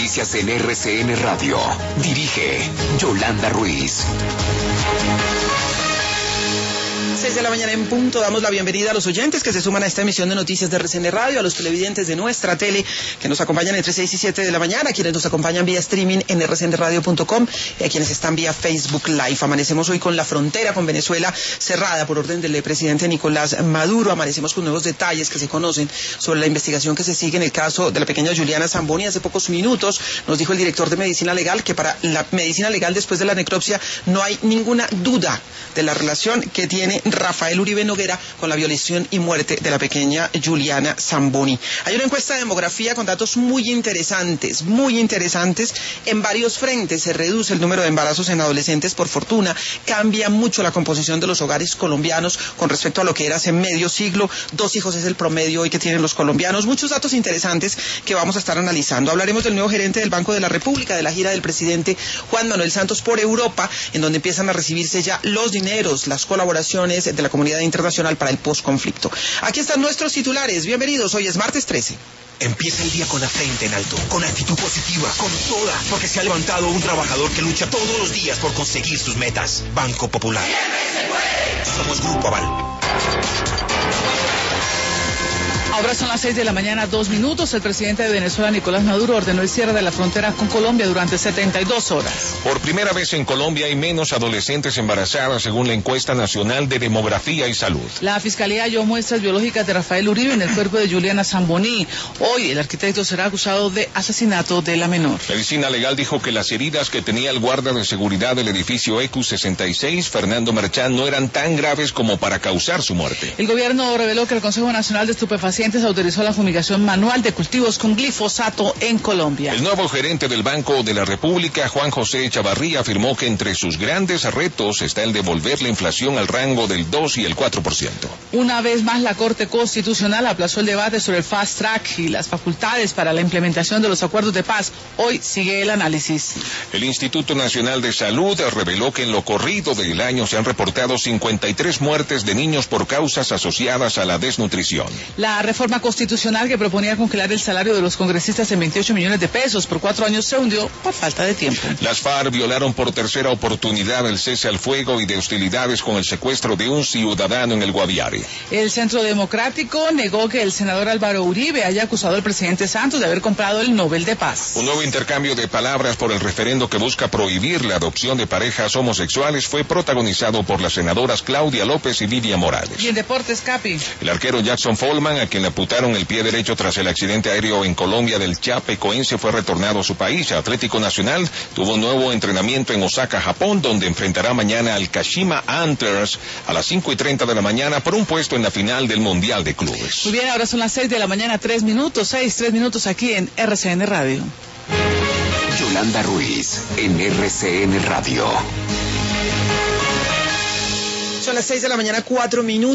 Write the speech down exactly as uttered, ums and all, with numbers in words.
noticias en R C N Radio. Dirige Yolanda Ruiz. seis de la mañana en punto, damos la bienvenida a los oyentes que se suman a esta emisión de noticias de R C N Radio, a los televidentes de nuestra tele que nos acompañan entre seis y siete de la mañana, a quienes nos acompañan vía streaming en r c n radio punto com y a quienes están vía Facebook Live. Amanecemos hoy con la frontera con Venezuela cerrada por orden del presidente Nicolás Maduro. Amanecemos con nuevos detalles que se conocen sobre la investigación que se sigue en el caso de la pequeña Juliana Zamboni. Hace pocos minutos nos dijo el director de Medicina Legal que para la medicina legal después de la necropsia no hay ninguna duda de la relación que tiene Rafael Uribe Noguera con la violación y muerte de la pequeña Juliana Zamboni. Hay una encuesta de demografía con datos muy interesantes, muy interesantes en varios frentes. Se reduce el número de embarazos en adolescentes por fortuna, cambia mucho la composición de los hogares colombianos con respecto a lo que era hace medio siglo. Dos hijos es el promedio hoy que tienen los colombianos. Muchos datos interesantes que vamos a estar analizando. Hablaremos del nuevo gerente del Banco de la República, de la gira del presidente Juan Manuel Santos por Europa, en donde empiezan a recibirse ya los dineros, las colaboraciones de la comunidad internacional para el posconflicto. Aquí están nuestros titulares. Bienvenidos. Hoy es martes trece. Empieza el día con la frente en alto, con actitud positiva, con toda, porque se ha levantado un trabajador que lucha todos los días por conseguir sus metas. Banco Popular. Somos Grupo Aval. Ahora son las seis de la mañana, dos minutos. El presidente de Venezuela, Nicolás Maduro, ordenó el cierre de la frontera con Colombia durante setenta y dos horas. Por primera vez en Colombia hay menos adolescentes embarazadas, según la encuesta nacional de demografía y salud. La Fiscalía halló muestras biológicas de Rafael Uribe en el cuerpo de Juliana Zamboni. Hoy el arquitecto será acusado de asesinato de la menor. Medicina Legal dijo que las heridas que tenía el guarda de seguridad del edificio E Q sesenta y seis, Fernando Merchán, no eran tan graves como para causar su muerte. El gobierno reveló que el Consejo Nacional de Estupefacientes autorizó la fumigación manual de cultivos con glifosato en Colombia. El nuevo gerente del Banco de la República, Juan José Chavarría, afirmó que entre sus grandes retos está el devolver la inflación al rango del dos y el cuatro por ciento. Una vez más, la Corte Constitucional aplazó el debate sobre el fast track y las facultades para la implementación de los acuerdos de paz. Hoy sigue el análisis. El Instituto Nacional de Salud reveló que en lo corrido del año se han reportado cincuenta y tres muertes de niños por causas asociadas a la desnutrición. La reforma constitucional que proponía congelar el salario de los congresistas en veintiocho millones de pesos por cuatro años se hundió por falta de tiempo. Las FARC violaron por tercera oportunidad el cese al fuego y de hostilidades con el secuestro de un ciudadano en el Guaviare. El Centro Democrático negó que el senador Álvaro Uribe haya acusado al presidente Santos de haber comprado el Nobel de Paz. Un nuevo intercambio de palabras por el referendo que busca prohibir la adopción de parejas homosexuales fue protagonizado por las senadoras Claudia López y Lidia Morales. Y en deportes, Capi. El arquero Jackson Follman, a quien le amputaron el pie derecho tras el accidente aéreo en Colombia del Chapecoense, fue retornado a su país. Atlético Nacional tuvo un nuevo entrenamiento en Osaka, Japón, donde enfrentará mañana al Kashima Antlers a las cinco y treinta de la mañana por un puesto en la final del Mundial de Clubes. Muy bien, ahora son las seis de la mañana, tres minutos, seis, tres minutos aquí en R C N Radio. Yolanda Ruiz en R C N Radio. Son las seis de la mañana, cuatro minutos.